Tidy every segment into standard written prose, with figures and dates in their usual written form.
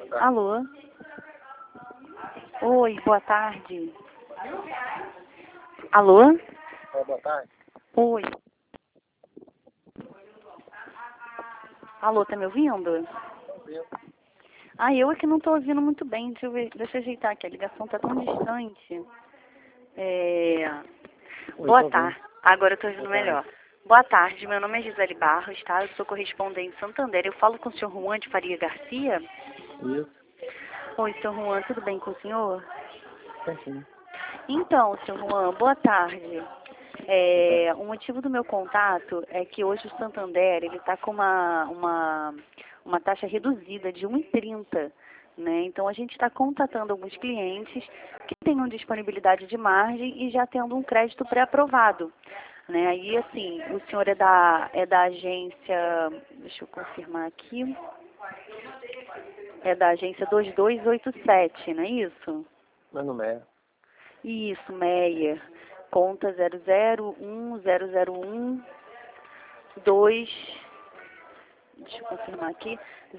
Alô? Oi, boa tarde. Alô? Boa tarde. Oi. Alô, tá me ouvindo? Ah, eu é que não tô ouvindo muito bem. Deixa eu ajeitar aqui, a ligação tá tão distante. Boa tarde. Agora eu tô ouvindo melhor. Boa tarde, meu nome é Gisele Barros, tá? Eu sou correspondente em Santander. Eu falo com o senhor Juan de Faria Garcia? Isso. Oi, senhor Juan, tudo bem com o senhor? Sim. Então, senhor Juan, boa tarde. O motivo do meu contato é que hoje o Santander ele está com uma taxa reduzida de 1,30, né? Então a gente está contatando alguns clientes que tenham disponibilidade de margem e já tendo um crédito pré-aprovado, né? Aí assim, o senhor é da agência, deixa eu confirmar aqui, é da agência 2287, não é isso? Meu nome é. Isso, Meyer. Conta 001001 2, deixa eu confirmar aqui,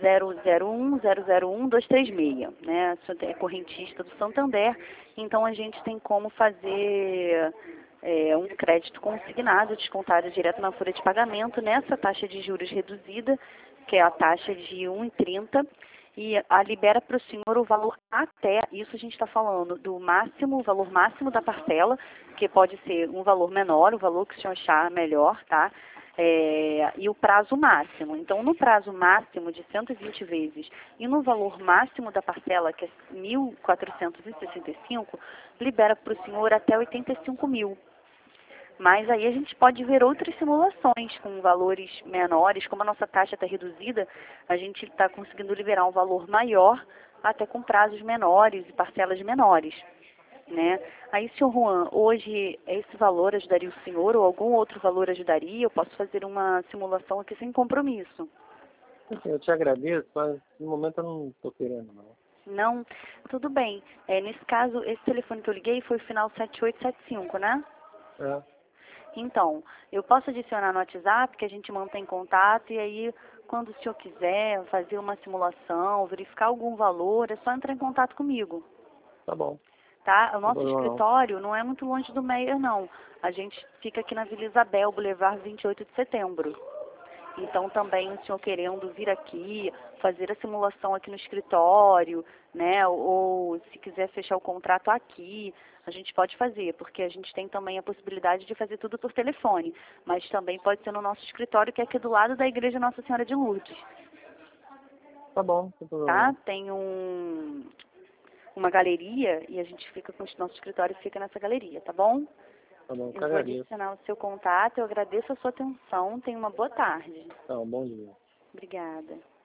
001 né? Isso é correntista do Santander, então a gente tem como fazer um crédito consignado, descontado direto na folha de pagamento, nessa taxa de juros reduzida, que é a taxa de 1,30, e a libera para o senhor o valor até, isso a gente está falando do máximo, o valor máximo da parcela, que pode ser um valor menor, o valor que o senhor achar melhor, tá? E o prazo máximo. Então, no prazo máximo de 120 vezes e no valor máximo da parcela, que é 1.465, libera para o senhor até 85 mil. Mas aí a gente pode ver outras simulações com valores menores, como a nossa taxa está reduzida, a gente está conseguindo liberar um valor maior, até com prazos menores e parcelas menores, né? Aí, senhor Juan, hoje esse valor ajudaria o senhor ou algum outro valor ajudaria? Eu posso fazer uma simulação aqui sem compromisso. Assim, eu te agradeço, mas no momento eu não estou querendo, não. Não? Tudo bem. Nesse caso, esse telefone que eu liguei foi o final 7875, né? É. Então, eu posso adicionar no WhatsApp, que a gente mantém contato, e aí, quando o senhor quiser fazer uma simulação, verificar algum valor, é só entrar em contato comigo, Tá bom. tá? O Não nosso tem problema não. escritório não é muito longe do Meier, não. A gente fica aqui na Vila Isabel, Boulevard 28 de Setembro. Então, também, o senhor querendo vir aqui, fazer a simulação aqui no escritório, né? Ou se quiser fechar o contrato aqui, a gente pode fazer, porque a gente tem também a possibilidade de fazer tudo por telefone. Mas também pode ser no nosso escritório, que é aqui do lado da Igreja Nossa Senhora de Lourdes, Tá bom, não tem problema tá? não. Tem uma galeria e a gente fica com o nosso escritório fica nessa galeria, tá bom? Tá bom, Eu eu vou agradeço. adicionar o seu contato, eu agradeço a sua atenção, tenha uma boa tarde. Tá, um bom dia. Obrigada.